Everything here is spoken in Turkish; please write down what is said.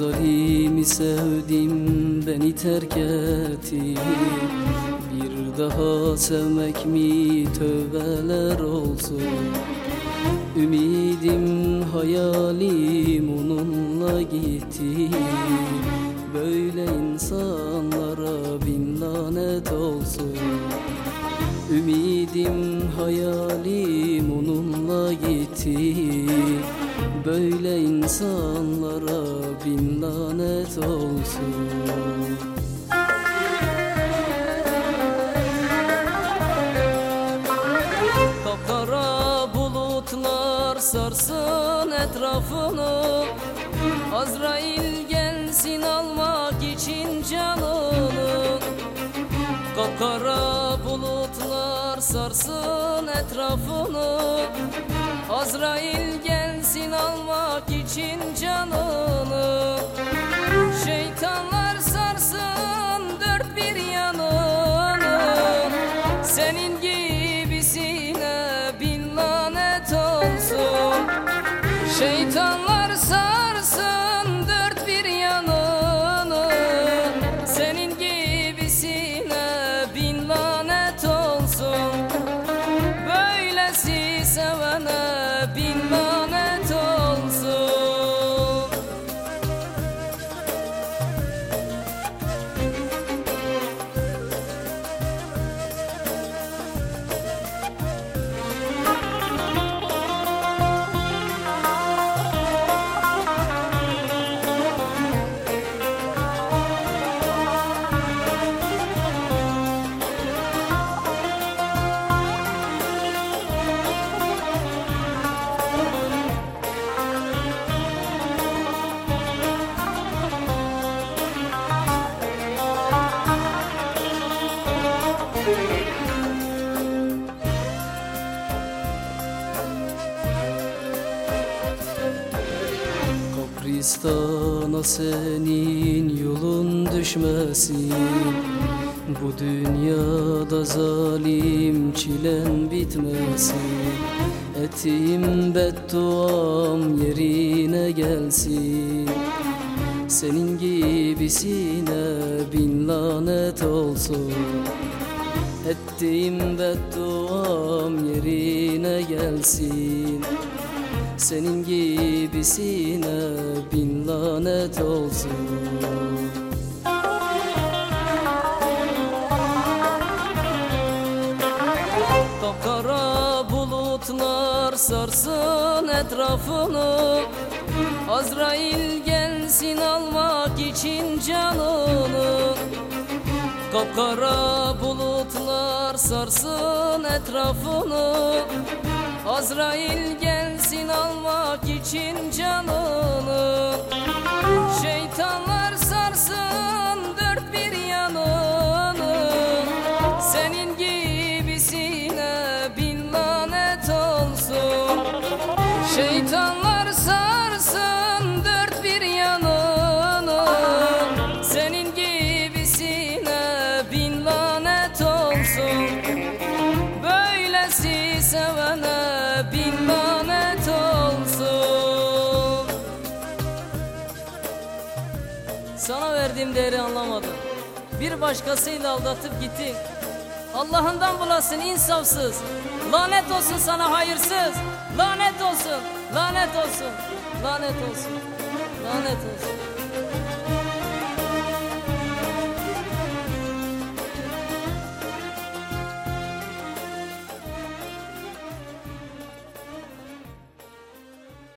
zalimi sevdim, beni terk etti. Bir daha sevmek mi tövbeler olsun. Ümidim hayalim onunla gitti. Böyle insanlara bin lanet olsun. Ümidim hayalim onunla gitti. Böyle insanlara bin lanet olsun. Kapkara bulutlar sarsın etrafını. Azrail gelsin almak için canını. Kapkara bulutlar sarsın etrafını. Azrail gelsin almak için canını. Şeytanlar sarsın dört bir yanını. Senin gibisine bin lanet olsun. Şeytanlar sarsın dört bir yanını. Senin gibisine bin lanet olsun. Böylesi sevene bin lanet olsun. Kabristana senin yolun düşmesin. Bu dünyada zalim çilen bitmesin. Ettiğim bedduam yerine gelsin. Senin gibisine bin lanet olsun. Ettiğim bedduam yerine gelsin. Senin gibisine bin lanet olsun. Kapkara bulutlar sarsın etrafını. Azrail gelsin almak için canını. Kapkara bulutlar sarsın etrafını. Azrail gelsin almak için canını. Şeytanlar sarsın dört bir yanını. Senin gibisine bin lanet olsun. Şeytanlar sarsın dört bir yanını. Senin gibisine bin lanet olsun. Böylesi sevene bin lanet olsun. Sana verdiğim değeri anlamadın. Bir başkasıyla aldatıp gittin. Allah'ından bulasın insafsız. Lanet olsun sana hayırsız. Lanet olsun, lanet olsun, lanet olsun, lanet olsun.